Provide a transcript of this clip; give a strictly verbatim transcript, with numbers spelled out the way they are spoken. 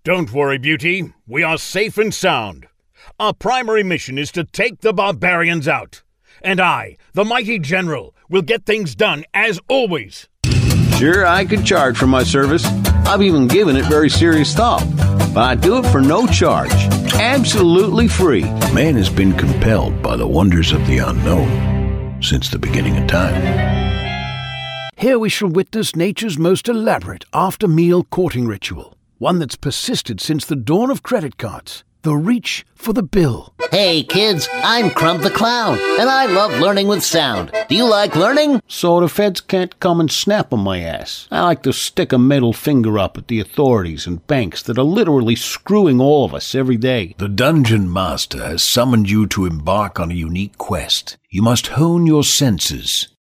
Don't worry, Beauty. We are safe and sound. Our primary mission is to take the barbarians out. And I, the mighty general, will get things done as always. Sure, I could charge for my service. I've even given it very serious thought. But I do it for no charge. Absolutely free. Man has been compelled by the wonders of the unknown since the beginning of time. Here we shall witness nature's most elaborate after-meal courting ritual. One that's persisted since the dawn of credit cards. The reach for the bill. Hey kids, I'm Crump the Clown, and I love learning with sound. Do you like learning? So the feds can't come and snap on my ass. I like to stick a middle finger up at the authorities and banks that are literally screwing all of us every day. The Dungeon Master has summoned you to embark on a unique quest. You must hone your senses